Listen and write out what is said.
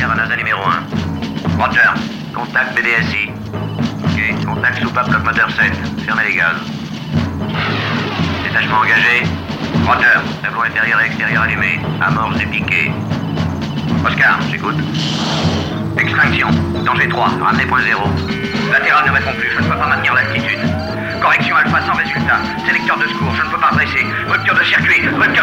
à NASA numéro 1. Roger. Contact BDSI. Ok. Contact soupape bloc moteur 7. Fermez les gaz. Détachement engagé. Roger. Tableau intérieur et extérieur allumé. Amorce et piqué. Oscar, j'écoute. Extinction. Danger 3. Ramenez point 0. Latéral ne répond plus. Je ne peux pas maintenir l'altitude. Correction alpha sans résultat. Sélecteur de secours. Je ne peux pas dresser. Rupture de circuit. Rupture